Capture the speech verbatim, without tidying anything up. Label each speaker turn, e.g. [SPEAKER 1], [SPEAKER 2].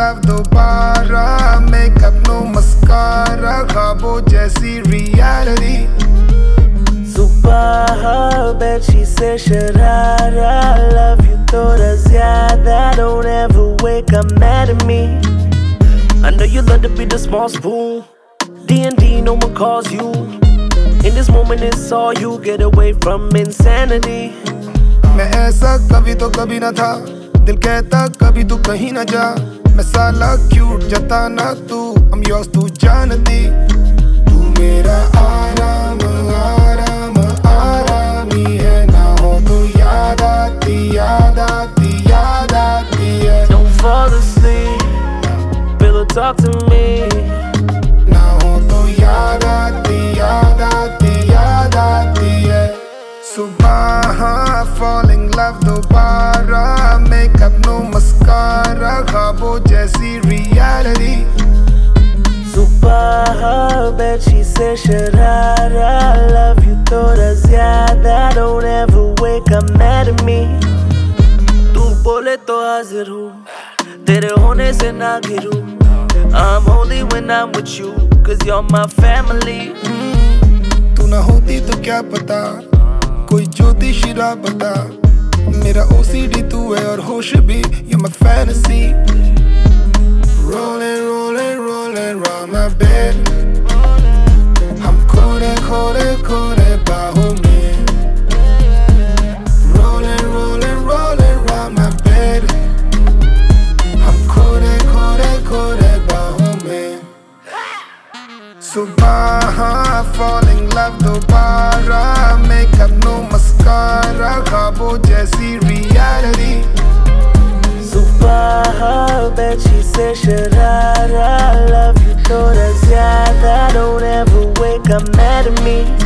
[SPEAKER 1] love दोबारा, makeup no mascara, ख्वाबों जैसी reality.
[SPEAKER 2] सुबह बेची से शरारा, love you थोड़ा ज़्यादा, don't ever wake up mad at me. I know you love to be the small spoon, D and D no one calls you. In this moment it's all you, get away from insanity.
[SPEAKER 1] मैं ऐसा कभी तो कभी ना था, दिल कहता कभी तू कहीं ना जा. मैं साला क्यूट जता ना तू, I'm yours तू जानती. तू मेरा आराम आराम आरामी है, ना हो तो याद आती याद आती याद आती है.
[SPEAKER 2] Don't fall asleep, pillow talk to me.
[SPEAKER 1] ना हो तो याद आती याद आती याद आती है. सुबह falling love दोबारा, makeup no mascara, ख्वाबों जैसी reality.
[SPEAKER 2] सुबह बेची से शरारा, love you थोड़ा ज़्यादा, don't ever wake up mad at me. तू बोले तो हाजिर हूँ, तेरे होने से ना गिरूँ. I'm only when I'm with you, cause you're my family.
[SPEAKER 1] तू ना होती तो क्या पता, कोई ज्योतिष राह बता. मेरा O C D तू है और होश भी, you're my fantasy. Rolling, rolling, rolling round my bed, हम खोले खोले खोले बाहों में. Rolling, rolling, rolling round my bed, हम खोले खोले खोले बाहों में. सुबह falling love दोबारा, makeup no mascara, ख्वाबों जैसी reality.
[SPEAKER 2] सुबह बेची से शरारा, love you थोड़ा ज़्यादा, don't ever wake up mad at me.